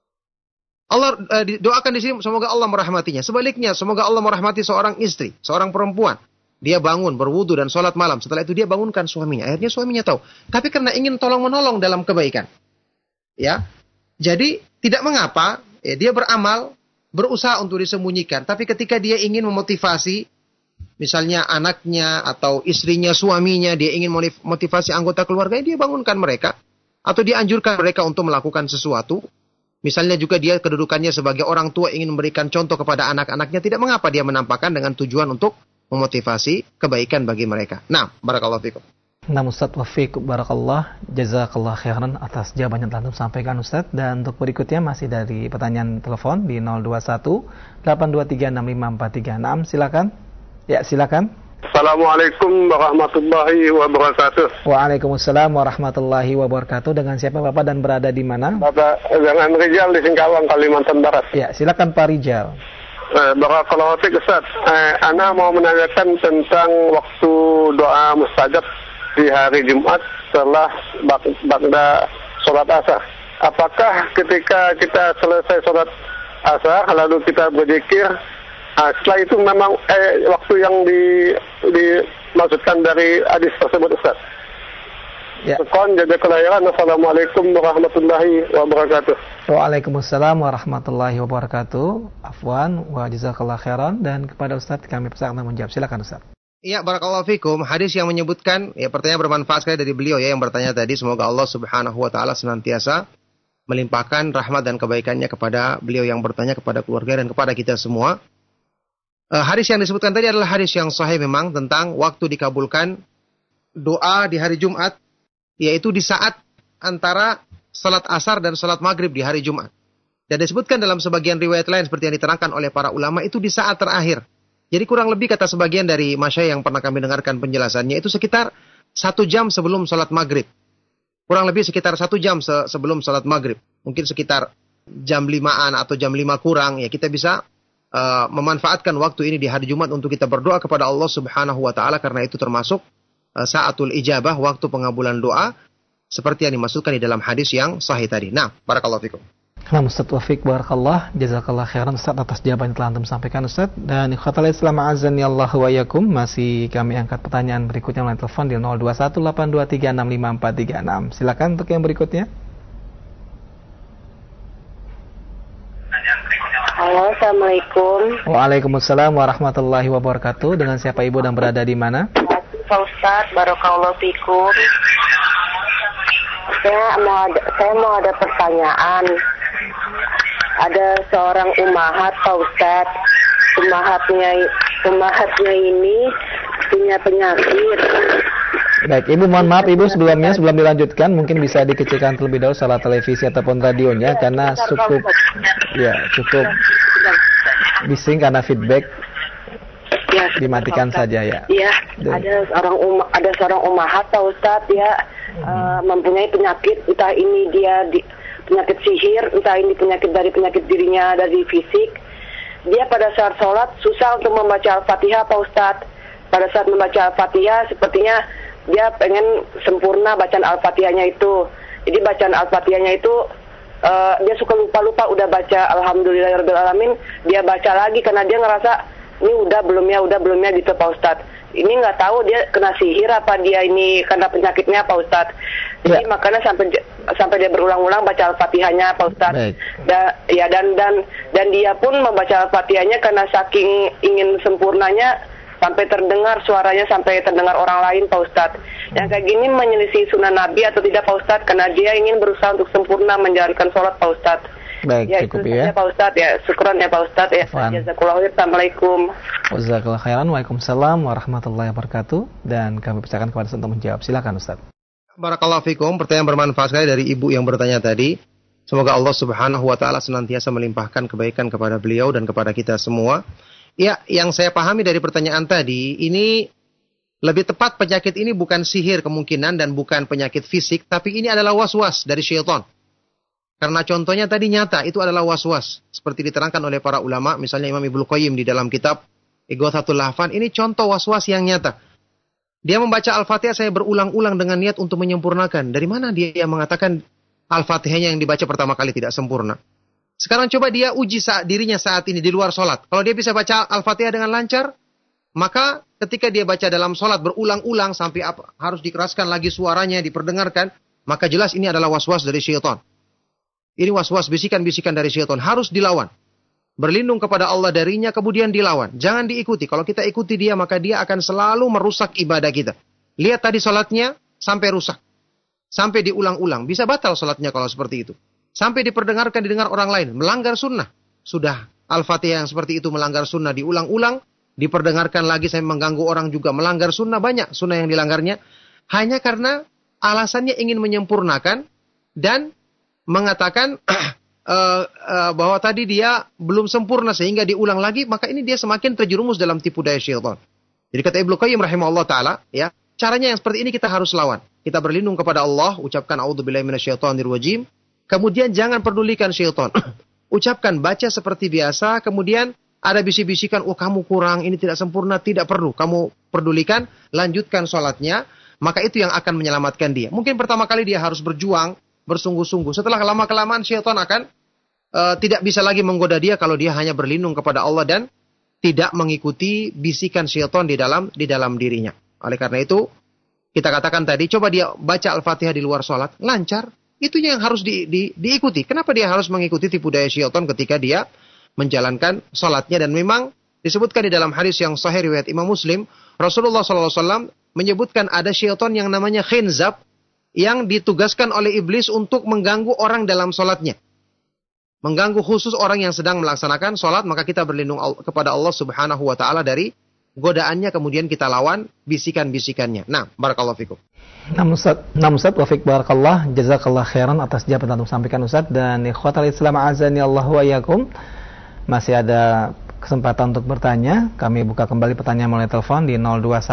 Allah doakan di sini semoga Allah merahmatinya. Sebaliknya, semoga Allah merahmati seorang istri, seorang perempuan. Dia bangun berwudu dan salat malam. Setelah itu dia bangunkan suaminya. Akhirnya suaminya tahu. Tapi karena ingin tolong-menolong dalam kebaikan. Ya. Jadi tidak mengapa ya, dia beramal, berusaha untuk disembunyikan. Tapi ketika dia ingin memotivasi, misalnya anaknya atau istrinya, suaminya, dia ingin motivasi anggota keluarganya, dia bangunkan mereka. Atau dia anjurkan mereka untuk melakukan sesuatu. Misalnya juga dia kedudukannya sebagai orang tua ingin memberikan contoh kepada anak-anaknya. Tidak mengapa dia menampakkan dengan tujuan untuk memotivasi kebaikan bagi mereka. Nah, barakallahu fikum. Nah, Ustaz Wafiq barakallah, jazakallah khairan atas jawaban yang telah sampaikan Ustaz. Dan untuk berikutnya masih dari pertanyaan telepon di 021 823 65436. Silakan. Ya, silakan. Assalamualaikum warahmatullahi wabarakatuh. Waalaikumsalam warahmatullahi wabarakatuh. Dengan siapa Bapak dan berada di mana? Bapak dengan Rijal di Singkawang, Kalimantan Barat. Ya, silakan Pak Rijal. Barakallahu fiik Ustaz. Ana mau menanyakan tentang waktu doa mustajab di hari Jumat setelah ba'da sholat asar. Apakah ketika kita selesai sholat asar lalu kita berzikir, setelah itu memang waktu yang dimaksudkan dari hadis tersebut Ustaz? Ya. Sekian jaga kelahiran. Assalamualaikum warahmatullahi wabarakatuh. Waalaikumsalam warahmatullahi wabarakatuh. Afwan wa jazakallah khairan. Dan kepada Ustaz kami persilakan menjawab. Silakan Ustaz. Iya, barakallahu fikum. Hadis yang menyebutkan, ya pertanyaan bermanfaat sekali dari beliau ya yang bertanya tadi. Semoga Allah Subhanahu wa taala senantiasa melimpahkan rahmat dan kebaikannya kepada beliau yang bertanya, kepada keluarga dan kepada kita semua. Hadis yang disebutkan tadi adalah hadis yang sahih memang tentang waktu dikabulkan doa di hari Jumat, yaitu di saat antara salat asar dan salat maghrib di hari Jumat. Dan disebutkan dalam sebagian riwayat lain seperti yang diterangkan oleh para ulama itu di saat terakhir. Jadi kurang lebih kata sebagian dari masyayikh yang pernah kami dengarkan penjelasannya itu sekitar 1 jam sebelum salat maghrib. Kurang lebih sekitar 1 jam sebelum salat maghrib. Mungkin sekitar jam 5-an atau jam 5 kurang. Ya kita bisa memanfaatkan waktu ini di hari Jumat untuk kita berdoa kepada Allah Subhanahu wa taala karena itu termasuk sa'atul ijabah, waktu pengabulan doa seperti yang dimaksudkan di dalam hadis yang sahih tadi. Nah, barakallahu fikum. Nah, Ustaz Wafiq barakallah, jazakallah khairan Ustaz atas jawaban yang telah antum sampaikan Ustaz. Dan ikhwatal Islam azani Allah wa yakum, masih kami angkat pertanyaan berikutnya melalui telepon di 0218236543. Silakan untuk yang berikutnya. Halo, assalamualaikum. Waalaikumsalam warahmatullahi wabarakatuh. Dengan siapa ibu dan berada di mana? Pak Ustaz, barakallahu fikum. Saya mau ada pertanyaan. Ada seorang umahat Pak Ustaz. Umahatnya ini punya penyakit. Baik, Ibu mohon maaf Ibu sebelum dilanjutkan mungkin bisa dikecilkan terlebih dahulu salah televisi ataupun radionya karena cukup bising karena feedback. Ya, dimatikan saja ya. Iya, ada seorang umahat Pak Ustaz ya, mempunyai penyakit, entah ini dia penyakit sihir, entah ini penyakit dirinya dari fisik. Dia pada saat sholat susah untuk membaca Al-Fatihah Pak Ustaz. Pada saat membaca Al-Fatihah sepertinya dia pengen sempurna bacaan Al-Fatihahnya itu. Jadi bacaan Al-Fatihahnya itu dia suka lupa udah baca Alhamdulillahirabbil alamin, dia baca lagi karena dia ngerasa ini udah belum ya gitu Pak Ustadz. Ini nggak tahu dia kena sihir apa dia ini karena penyakitnya Pak Ustadz. Jadi makanya sampai dia berulang-ulang baca Al-Fatihahnya Pak Ustadz. Dan dia pun membaca Al-Fatihahnya karena saking ingin sempurnanya sampai terdengar suaranya, sampai terdengar orang lain Pak Ustadz. Yang kayak gini menyelisih sunnah Nabi atau tidak Pak Ustadz? Karena dia ingin berusaha untuk sempurna menjalankan sholat Pak Ustadz. Baik, Ya, cukup itu ya. saja Pak Ustadz ya. Syukran ya Pak Ustadz ya. Afwan. Jazakallahu khairan. Assalamualaikum. Jazakallahu khairan. Waalaikumsalam warahmatullahi wabarakatuh. Dan kami persilakan kepada Ustaz untuk menjawab. Silakan Ustaz. Barakallahu fikum, pertanyaan bermanfaat sekali dari ibu yang bertanya tadi. Semoga Allah Subhanahu wa taala senantiasa melimpahkan kebaikan kepada beliau dan kepada kita semua. Ya, yang saya pahami dari pertanyaan tadi, ini lebih tepat penyakit ini bukan sihir kemungkinan dan bukan penyakit fisik, tapi ini adalah was-was dari syaitan. Karena contohnya tadi nyata, itu adalah was-was. Seperti diterangkan oleh para ulama, misalnya Imam Ibnu Qayyim di dalam kitab Ighathatul Lahfan, ini contoh was-was yang nyata. Dia membaca Al-Fatihah saya berulang-ulang dengan niat untuk menyempurnakan. Dari mana dia yang mengatakan Al-Fatihahnya yang dibaca pertama kali tidak sempurna? Sekarang coba dia uji dirinya saat ini di luar sholat. Kalau dia bisa baca Al-Fatihah dengan lancar, maka ketika dia baca dalam sholat berulang-ulang sampai harus dikeraskan lagi suaranya, diperdengarkan, maka jelas ini adalah was-was dari syaitan. Ini was-was bisikan-bisikan dari syaitan. Harus dilawan. Berlindung kepada Allah darinya, kemudian dilawan. Jangan diikuti. Kalau kita ikuti dia, maka dia akan selalu merusak ibadah kita. Lihat tadi sholatnya sampai rusak. Sampai diulang-ulang. Bisa batal sholatnya kalau seperti itu. Sampai diperdengarkan, didengar orang lain. Melanggar sunnah. Sudah Al-Fatihah yang seperti itu melanggar sunnah. Diulang-ulang. Diperdengarkan lagi sampai mengganggu orang juga. Melanggar sunnah. Banyak sunnah yang dilanggarnya. Hanya karena alasannya ingin menyempurnakan. Dan mengatakan bahwa tadi dia belum sempurna sehingga diulang lagi, maka ini dia semakin terjerumus dalam tipu daya syaitan. Jadi kata Ibnu Qayyim rahimahullah taala, ya, caranya yang seperti ini kita harus lawan. Kita berlindung kepada Allah, ucapkan a'udzubillahi minasyaitonir rajim, kemudian jangan pedulikan syaitan. Ucapkan, baca seperti biasa, kemudian ada bisi-bisikan, oh kamu kurang, ini tidak sempurna, tidak perlu. Kamu pedulikan, lanjutkan sholatnya, maka itu yang akan menyelamatkan dia. Mungkin pertama kali dia harus berjuang, bersungguh-sungguh. Setelah lama-kelamaan syaitan akan tidak bisa lagi menggoda dia kalau dia hanya berlindung kepada Allah dan tidak mengikuti bisikan syaitan di dalam dirinya. Oleh karena itu, kita katakan tadi, coba dia baca Al-Fatihah di luar sholat, lancar. Itu yang harus diikuti. Kenapa dia harus mengikuti tipu daya syaitan ketika dia menjalankan sholatnya? Dan memang disebutkan di dalam hadis yang sahih riwayat Imam Muslim, Rasulullah SAW menyebutkan ada syaitan yang namanya khinzab, yang ditugaskan oleh iblis untuk mengganggu orang dalam sholatnya. Mengganggu khusus orang yang sedang melaksanakan sholat, maka kita berlindung kepada Allah Subhanahu wa ta'ala dari godaannya, kemudian kita lawan bisikan-bisikannya. Nah, barakallahu fikum. Nah Ustaz, wafiq barakallah, jazakallah khairan atas jawaban yang sampaikan Ustaz. Dan ikhwatal Islam azani Allah wa yakum, masih ada kesempatan untuk bertanya. Kami buka kembali pertanyaan melalui telepon di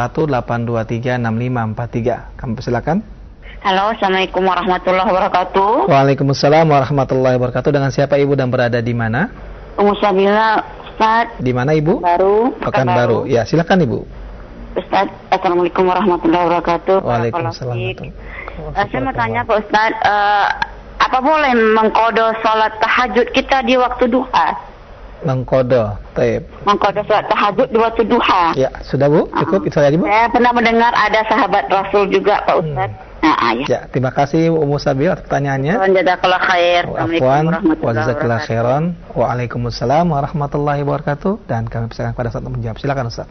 0218236543. Kami persilakan. Halo, Assalamualaikum warahmatullahi wabarakatuh. Waalaikumsalam warahmatullahi wabarakatuh. Dengan siapa Ibu dan berada di mana? Ummu Sabila, Ustaz. Di mana Ibu? Pekanbaru. Ya, silakan Ibu. Ustaz, Assalamualaikum warahmatullahi wabarakatuh. Waalaikumsalam. Saya mau tanya Pak Ustaz, apa boleh mengkodo sholat tahajud kita di waktu duha? Mengkodo, taib. Mengkodo sholat tahajud di waktu duha. Ya, sudah Bu, cukup itu saja Bu. Saya pernah mendengar ada sahabat Rasul juga Pak Ustaz. Ya, terima kasih Ummu Sabil atas pertanyaannya. Jazakallah khair. Afwan, wa jazakallah khairan. Waalaikumsalam warahmatullahi wabarakatuh. Dan kami persilakan kepada Ustaz untuk menjawab. Silakan Ustaz.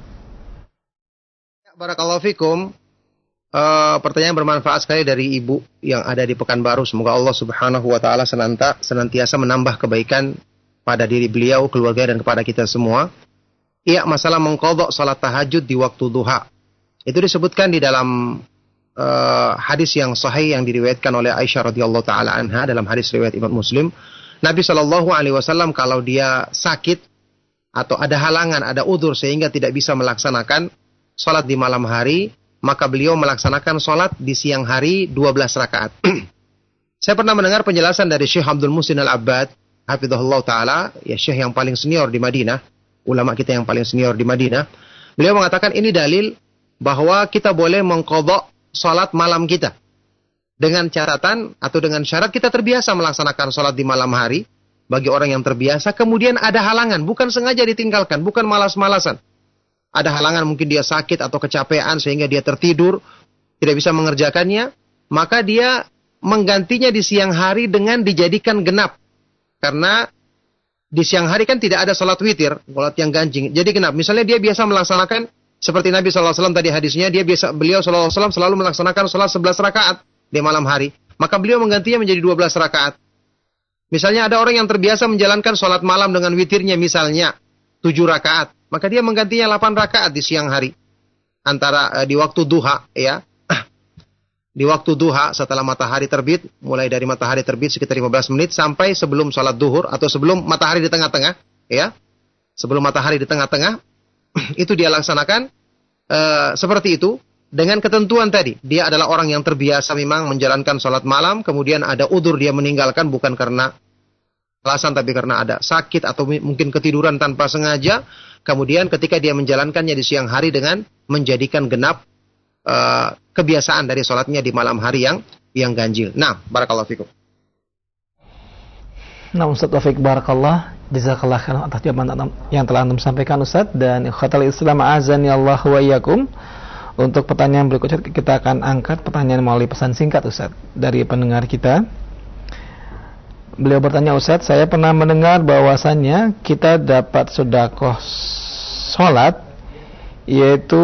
Barakallahu fikum. Pertanyaan bermanfaat sekali dari ibu yang ada di Pekanbaru. Semoga Allah Subhanahu wa taala senantiasa menambah kebaikan pada diri beliau, keluarga dan kepada kita semua. Iya, masalah mengqadha salat tahajud di waktu duha. Itu disebutkan di dalam hadis yang sahih yang diriwayatkan oleh Aisyah radhiyallahu taala anha dalam hadis riwayat Imam Muslim. Nabi sallallahu alaihi wasallam kalau dia sakit atau ada halangan, ada udzur sehingga tidak bisa melaksanakan salat di malam hari, maka beliau melaksanakan salat di siang hari 12 rakaat. Saya pernah mendengar penjelasan dari Syekh Abdul Muhsin Al-Abbad, hafizahullah taala, ya Syekh yang paling senior di Madinah, ulama kita yang paling senior di Madinah. Beliau mengatakan ini dalil bahwa kita boleh mengqadha salat malam kita. Dengan catatan atau dengan syarat kita terbiasa melaksanakan salat di malam hari. Bagi orang yang terbiasa, kemudian ada halangan, bukan sengaja ditinggalkan, bukan malas-malasan. Ada halangan, mungkin dia sakit atau kecapean sehingga dia tertidur, tidak bisa mengerjakannya, maka dia menggantinya di siang hari dengan dijadikan genap. Karena di siang hari kan tidak ada salat witir, salat yang ganjing, jadi genap. Misalnya dia biasa melaksanakan seperti Nabi SAW tadi hadisnya, beliau SAW selalu melaksanakan salat 11 rakaat di malam hari. Maka beliau menggantinya menjadi 12 rakaat. Misalnya ada orang yang terbiasa menjalankan sholat malam dengan witirnya misalnya 7 rakaat. Maka dia menggantinya 8 rakaat di siang hari. Antara di waktu duha ya. Di waktu duha setelah matahari terbit. Mulai dari matahari terbit sekitar 15 menit sampai sebelum sholat duhur. Atau sebelum matahari di tengah-tengah. Ya. Sebelum matahari di tengah-tengah. Itu dia laksanakan seperti itu. Dengan ketentuan tadi. Dia adalah orang yang terbiasa memang menjalankan sholat malam. Kemudian ada udzur dia meninggalkan. Bukan karena alasan tapi karena ada sakit. Atau mungkin ketiduran tanpa sengaja. Kemudian ketika dia menjalankannya di siang hari dengan menjadikan genap kebiasaan dari sholatnya di malam hari yang ganjil. Nah, barakallahu fikum. Nah, Ustaz Taufik barakallah, jazakallah khairan atas jawaban yang telah Antum sampaikan Ustaz. Dan ikhwatal Islam azani Allah wa iyyakum. Untuk pertanyaan berikutnya kita akan angkat pertanyaan melalui pesan singkat Ustaz dari pendengar kita. Beliau bertanya, Ustaz, saya pernah mendengar bahwasannya kita dapat sedekah sholat, yaitu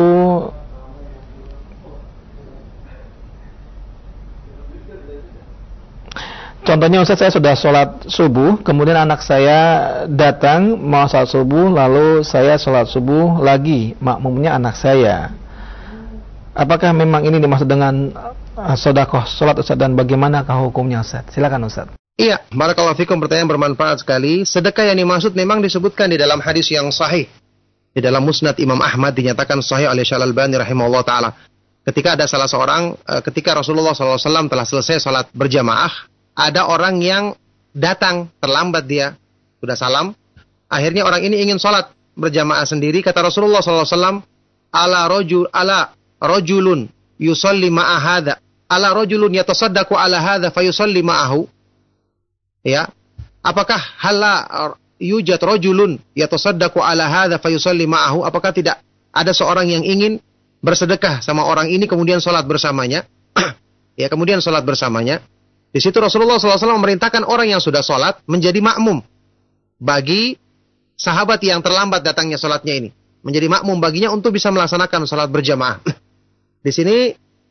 contohnya Ustaz, saya sudah sholat subuh, kemudian anak saya datang mau sholat subuh, lalu saya sholat subuh lagi, makmumnya anak saya. Apakah memang ini dimaksud dengan sedekah sholat Ustaz, dan bagaimanakah hukumnya Ustaz? Silakan Ustaz. Iya, barakallahu fikum, pertanyaan bermanfaat sekali. Sedekah yang dimaksud memang disebutkan di dalam hadis yang sahih. Di dalam Musnad Imam Ahmad dinyatakan sahih oleh Syekh Al-Albani rahimahullah ta'ala. Ketika ada salah seorang, ketika Rasulullah SAW telah selesai salat berjamaah, ada orang yang datang, terlambat dia, sudah salam. Akhirnya orang ini ingin salat berjamaah sendiri. Kata Rasulullah SAW, ala rajulun yusalli ma'a hadha, ala rajulun yatasaddaqu ala hadha fayusalli ma'ahu. Ya, apakah hala yujad rajulun yatasaddaqu ala hadha fayusalli ma'ahu? Apakah tidak ada seorang yang ingin bersedekah sama orang ini kemudian salat bersamanya? Ya, kemudian salat bersamanya. Di situ Rasulullah SAW memerintahkan orang yang sudah salat menjadi makmum bagi sahabat yang terlambat datangnya salatnya ini, menjadi makmum baginya untuk bisa melaksanakan salat berjamaah. Di sini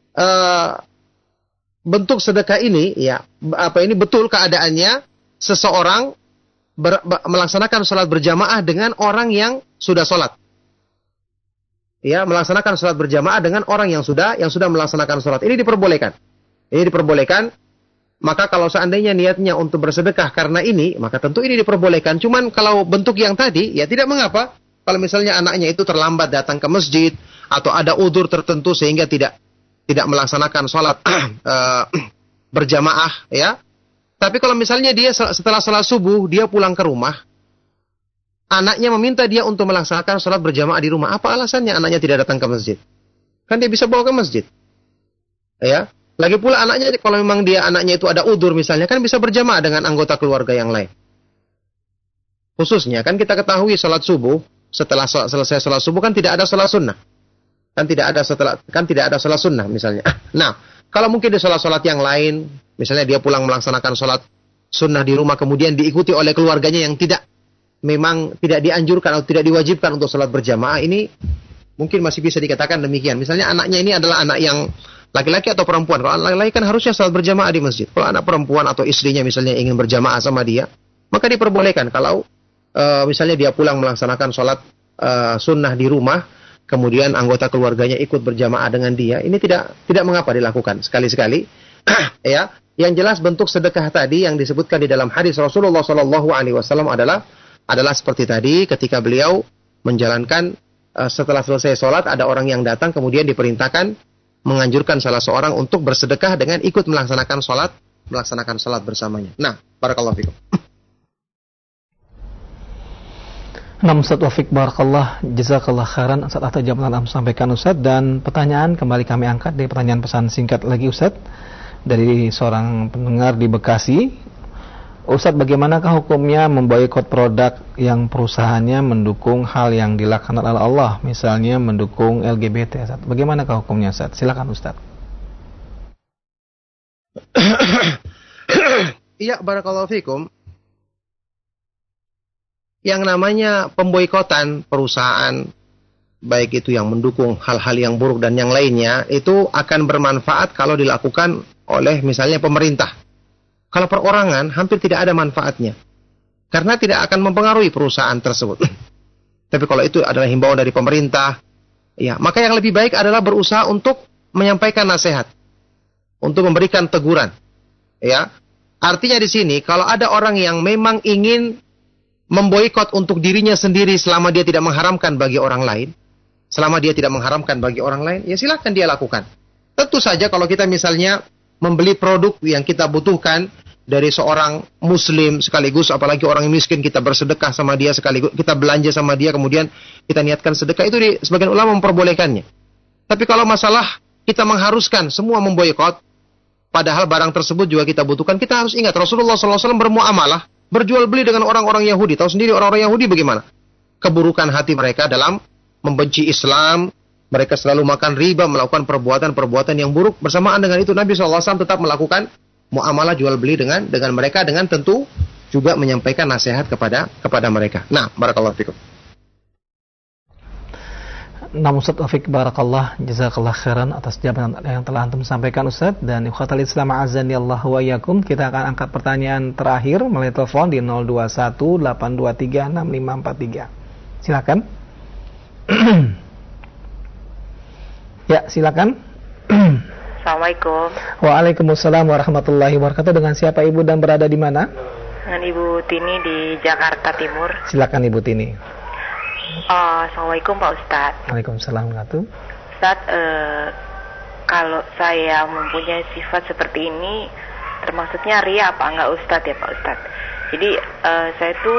bentuk sedekah ini, ya, ini betul keadaannya seseorang melaksanakan sholat berjamaah dengan orang yang sudah sholat. Ya, melaksanakan sholat berjamaah dengan orang yang sudah melaksanakan sholat. Ini diperbolehkan. Ini diperbolehkan. Maka kalau seandainya niatnya untuk bersedekah karena ini, maka tentu ini diperbolehkan. Cuman kalau bentuk yang tadi, ya tidak mengapa. Kalau misalnya anaknya itu terlambat datang ke masjid atau ada udzur tertentu sehingga tidak melaksanakan sholat berjamaah, ya. Tapi kalau misalnya dia setelah sholat subuh dia pulang ke rumah, anaknya meminta dia untuk melaksanakan sholat berjamaah di rumah. Apa alasannya anaknya tidak datang ke masjid? Kan dia bisa bawa ke masjid, ya. Lagi pula anaknya, kalau memang anaknya itu ada udzur misalnya, kan bisa berjamaah dengan anggota keluarga yang lain. Khususnya kan kita ketahui sholat subuh, setelah selesai sholat subuh kan tidak ada sholat sunnah. Kan tidak ada sholat sunnah misalnya. Nah, kalau mungkin di sholat-sholat yang lain, misalnya dia pulang melaksanakan sholat sunnah di rumah kemudian diikuti oleh keluarganya yang memang tidak dianjurkan atau tidak diwajibkan untuk sholat berjamaah, ini mungkin masih bisa dikatakan demikian. Misalnya anaknya ini adalah anak yang laki-laki atau perempuan. Kalau anak laki-laki kan harusnya sholat berjamaah di masjid. Kalau anak perempuan atau istrinya misalnya ingin berjamaah sama dia, maka diperbolehkan. Kalau misalnya dia pulang melaksanakan sholat sunnah di rumah, kemudian anggota keluarganya ikut berjamaah dengan dia, ini tidak mengapa dilakukan sekali-sekali. Ya, yang jelas bentuk sedekah tadi yang disebutkan di dalam hadis Rasulullah SAW adalah seperti tadi, ketika beliau menjalankan setelah selesai sholat ada orang yang datang kemudian diperintahkan menganjurkan salah seorang untuk bersedekah dengan ikut melaksanakan sholat bersamanya. Nah, barakallahu fikum. Nah, Ustaz Taufik barakallah, jazakallah khairan Ustaz atas jawaban yang sampaikan Ustaz. Dan pertanyaan kembali kami angkat dari pertanyaan pesan singkat lagi Ustaz dari seorang pendengar di Bekasi. Ustaz, bagaimanakah hukumnya memboikot produk yang perusahaannya mendukung hal yang dilakukan oleh Allah, misalnya mendukung LGBT Ustaz? Bagaimanakah hukumnya Ustaz? Silakan Ustaz. Iya, barakallahu fikum. Yang namanya pemboikotan perusahaan, baik itu yang mendukung hal-hal yang buruk dan yang lainnya, itu akan bermanfaat kalau dilakukan oleh misalnya pemerintah. Kalau perorangan hampir tidak ada manfaatnya. Karena tidak akan mempengaruhi perusahaan tersebut. Tapi kalau itu adalah himbauan dari pemerintah, ya, maka yang lebih baik adalah berusaha untuk menyampaikan nasihat, untuk memberikan teguran. Ya. Artinya di sini kalau ada orang yang memang ingin memboikot untuk dirinya sendiri selama dia tidak mengharamkan bagi orang lain, ya silakan dia lakukan. Tentu saja kalau kita misalnya membeli produk yang kita butuhkan dari seorang muslim sekaligus, apalagi orang yang miskin, kita bersedekah sama dia sekaligus, kita belanja sama dia, kemudian kita niatkan sedekah, itu sebagian ulama memperbolehkannya. Tapi kalau masalah kita mengharuskan semua memboikot, padahal barang tersebut juga kita butuhkan, kita harus ingat Rasulullah SAW bermuamalah, berjual beli dengan orang-orang Yahudi. Tahu sendiri orang-orang Yahudi bagaimana keburukan hati mereka dalam membenci Islam. Mereka selalu makan riba, melakukan perbuatan-perbuatan yang buruk. Bersamaan dengan itu Nabi SAW tetap melakukan muamalah jual beli dengan mereka, dengan tentu juga menyampaikan nasihat kepada mereka. Nah, barakallahu fikum. Nah, Ustaz Taufik barakallah, jazakallah khairan atas jawaban yang telah antum sampaikan Ustaz. Dan ikhwatal Islam azani Allah wa iyyakum, kita akan angkat pertanyaan terakhir melalui telepon di 0218236543. Silakan. Ya, silakan. Assalamualaikum. Waalaikumsalam warahmatullahi wabarakatuh. Dengan siapa Ibu dan berada di mana? Dengan Ibu Tini di Jakarta Timur. Silakan Ibu Tini. Assalamualaikum Pak Ustadz. Waalaikumsalam warahmatullahi. Ustaz, kalau saya mempunyai sifat seperti ini, termasuknya ria apa enggak Ustadz ya Pak Ustadz? Jadi saya tuh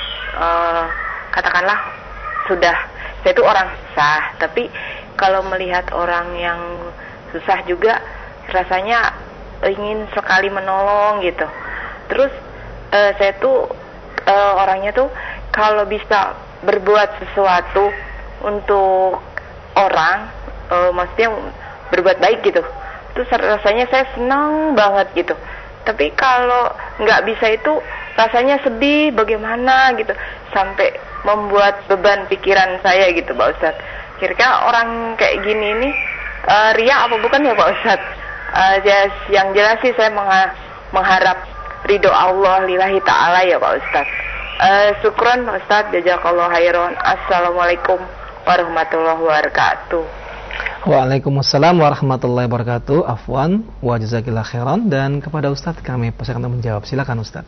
katakanlah saya tuh orang susah, tapi kalau melihat orang yang susah juga rasanya ingin sekali menolong gitu. Terus saya tuh orangnya tuh kalau bisa berbuat sesuatu untuk orang, maksudnya berbuat baik gitu, terus rasanya saya senang banget gitu. Tapi kalau nggak bisa itu rasanya sedih bagaimana gitu, sampai membuat beban pikiran saya gitu Pak Ustadz. Kira-kira orang kayak gini ini ria apa bukan ya Pak Ustadz? Yang jelas sih saya mengharap ridho Allah lillahi ta'ala ya Pak Ustadz. Syukran Pak Ustadz, jazakallahu khairan. Assalamualaikum warahmatullahi wabarakatuh. Waalaikumsalam warahmatullahi wabarakatuh. Afwan wa jazakillah khairan. Dan kepada Ustadz kami persilakan untuk menjawab. Silakan Ustadz.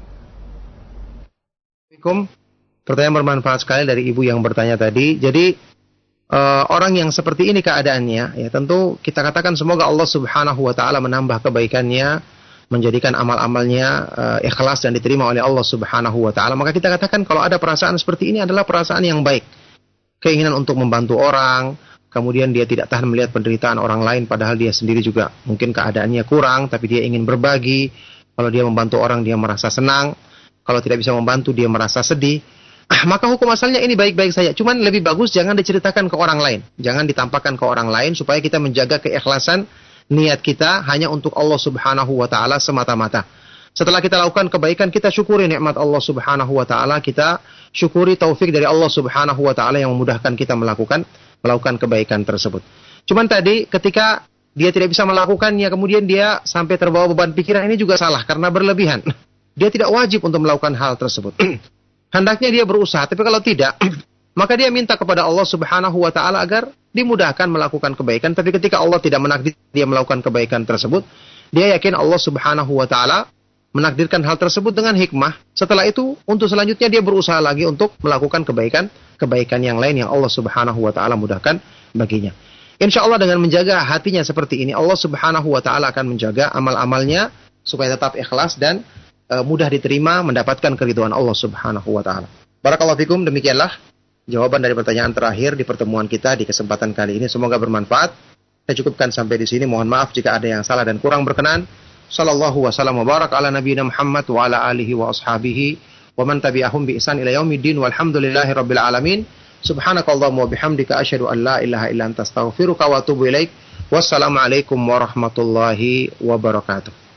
Assalamualaikum. Pertanyaan bermanfaat sekali dari ibu yang bertanya tadi. Jadi orang yang seperti ini keadaannya, ya tentu kita katakan semoga Allah Subhanahu wa taala menambah kebaikannya, menjadikan amal-amalnya ikhlas dan diterima oleh Allah Subhanahu wa taala. Maka kita katakan kalau ada perasaan seperti ini adalah perasaan yang baik. Keinginan untuk membantu orang, kemudian dia tidak tahan melihat penderitaan orang lain padahal dia sendiri juga mungkin keadaannya kurang, tapi dia ingin berbagi. Kalau dia membantu orang dia merasa senang, kalau tidak bisa membantu dia merasa sedih. Maka hukum asalnya ini baik-baik saja. Cuman lebih bagus jangan diceritakan ke orang lain. Jangan ditampakkan ke orang lain supaya kita menjaga keikhlasan niat kita hanya untuk Allah Subhanahu wa taala semata-mata. Setelah kita lakukan kebaikan, kita syukuri nikmat Allah Subhanahu wa taala, kita syukuri taufik dari Allah Subhanahu wa taala yang memudahkan kita melakukan kebaikan tersebut. Cuman tadi ketika dia tidak bisa melakukannya, kemudian dia sampai terbawa beban pikiran, ini juga salah karena berlebihan. Dia tidak wajib untuk melakukan hal tersebut. Hendaknya dia berusaha, tapi kalau tidak, maka dia minta kepada Allah Subhanahu wa taala agar dimudahkan melakukan kebaikan. Tapi ketika Allah tidak menakdir dia melakukan kebaikan tersebut, dia yakin Allah Subhanahu wa taala menakdirkan hal tersebut dengan hikmah. Setelah itu, untuk selanjutnya dia berusaha lagi untuk melakukan kebaikan yang lain yang Allah Subhanahu wa taala mudahkan baginya. Insya Allah dengan menjaga hatinya seperti ini, Allah Subhanahu wa taala akan menjaga amal-amalnya supaya tetap ikhlas dan mudah diterima, mendapatkan keridhaan Allah Subhanahu wa taala. Barakallahu fikum, demikianlah jawaban dari pertanyaan terakhir di pertemuan kita di kesempatan kali ini. Semoga bermanfaat. Saya cukupkan sampai di sini. Mohon maaf jika ada yang salah dan kurang berkenan. Sallallahu wasallam wa barak ala nabiyina Muhammad wa ala alihi wa ashabihi wa man tabi'ahum bi ihsan ila yaumiddin walhamdulillahi rabbil alamin. Subhanakallahumma wa bihamdika asyhadu an la ilaha illa anta astaghfiruka wa atubu ilaik. Wassalamualaikum warahmatullahi wabarakatuh.